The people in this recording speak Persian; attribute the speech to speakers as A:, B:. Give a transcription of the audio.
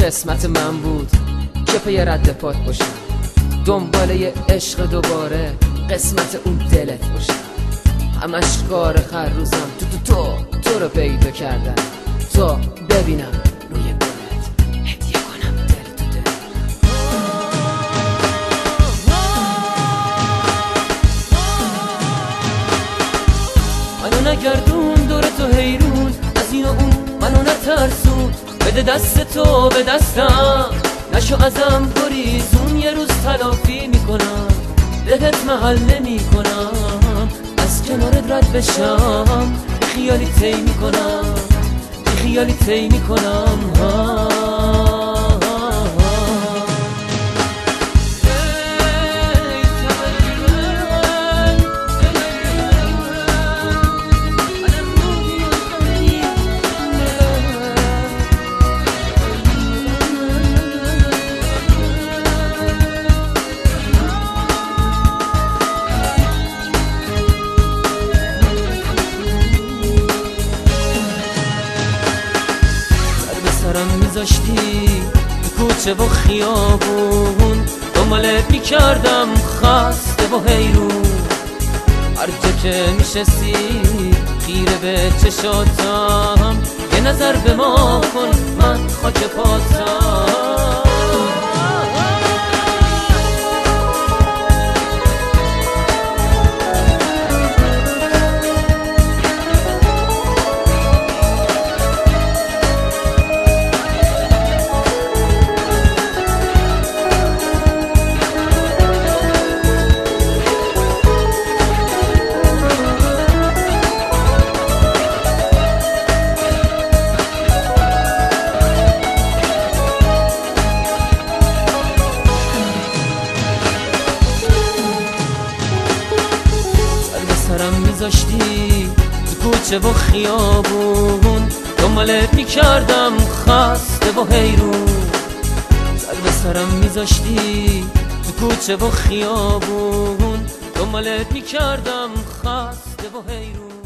A: قسمت من بود که پی رد پات باشم، دنبال یه عشق دوباره قسمت اون دلت باشم. همش کار خروزم تو رو پیدا کردم تا ببینم روی گلت هدیه کنم دل تو دل. منو نگردون دور تو حیرون، از این و اون منو نترسون، بده دست تو به دستم، نشو ازم گریزون، یه روز تلافی میکنم، دلت محل نمیکنم، از کنارت رد بشم، بی خیالی طی میکنم، بی خیالی طی میکنم. میذاشتی تو کوچه و خیابون، دنبالت میکردم خسته و حیرون، هر جا که میشستی خیره به چشاتم، یه نظر به ما کن من خاک پاتم. میذاشتی تو کوچه و خیابون، دنبالت میکردم خسته و حیرون، سر به سرم میذاشتی تو کوچه و خیابون، دنبالت میکردم خسته و حیرون.